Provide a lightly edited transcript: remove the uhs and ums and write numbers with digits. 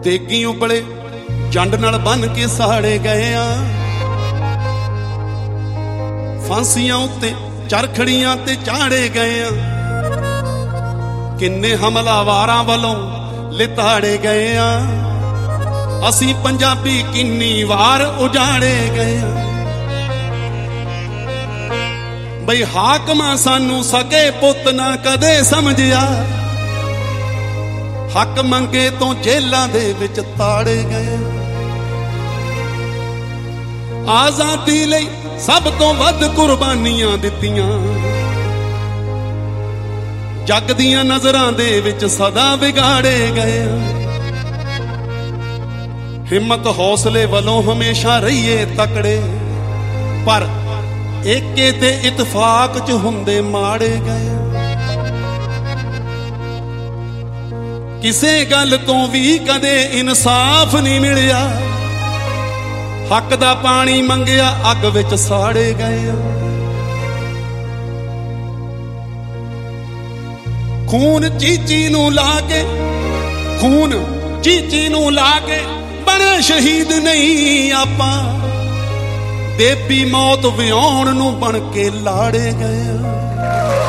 ਦੇਗੀ ਉਬਲੇ ਜੰਡ ਨਾਲ ਬੰਨ ਕੇ ਸਾੜੇ ਗਏ ਆ। ਫਾਂਸੀਆਂ ਉੱਤੇ ਚਰਖੜੀਆਂ ਤੇ ਚਾੜੇ ਗਏ ਆ। ਕਿੰਨੇ ਹਮਲਾਵਾਰਾਂ ਵੱਲੋਂ ਲਿਤਾੜੇ ਗਏ ਆ। ਅਸੀਂ ਪੰਜਾਬੀ ਕਿੰਨੀ ਵਾਰ ਉਜਾੜੇ ਗਏ ਆ। ਬਈ ਹਾਕਮਾਂ ਸਾਨੂੰ ਸਕੇ ਪੁੱਤ ਨਾ ਕਦੇ ਸਮਝਿਆ। ਹੱਕ ਮੰਗੇ ਤੋਂ ਜੇਲਾਂ ਦੇ ਵਿੱਚ ਤਾੜੇ ਗਏ। ਆਜ਼ਾਦੀ ਲਈ ਸਭ ਤੋਂ ਵੱਧ ਕੁਰਬਾਨੀਆਂ ਦਿੱਤੀਆਂ। ਜੱਗ ਦੀਆਂ ਨਜ਼ਰਾਂ ਦੇ ਵਿੱਚ ਸਦਾ ਵਿਗਾੜੇ ਗਏ। ਹਿੰਮਤ ਹੌਸਲੇ ਵੱਲੋਂ ਹਮੇਸ਼ਾ ਰਹੀਏ ਤਕੜੇ, ਪਰ ਏਕੇ ਤੇ ਇਤਫਾਕ ਚ ਹੁੰਦੇ ਮਾੜੇ ਗਏ। ਕਿਸੇ ਗੱਲ ਤੋਂ ਵੀ ਕਦੇ ਇਨਸਾਫ ਨਹੀਂ ਮਿਲਿਆ। ਹੱਕ ਦਾ ਪਾਣੀ ਮੰਗਿਆ ਅੱਗ ਵਿੱਚ ਸਾੜੇ ਗਏ। ਖੂਨ ਚੀਚੀ ਨੂੰ ਲਾ ਕੇ, ਖੂਨ ਚੀਚੀ ਨੂੰ ਲਾ ਕੇ ਬਣੇ ਸ਼ਹੀਦ ਨਹੀਂ ਆਪਾਂ। ਬੇਬੀ ਮੌਤ ਵਿਆਉਣ ਨੂੰ ਬਣ ਕੇ ਲਾੜੇ ਗਏ।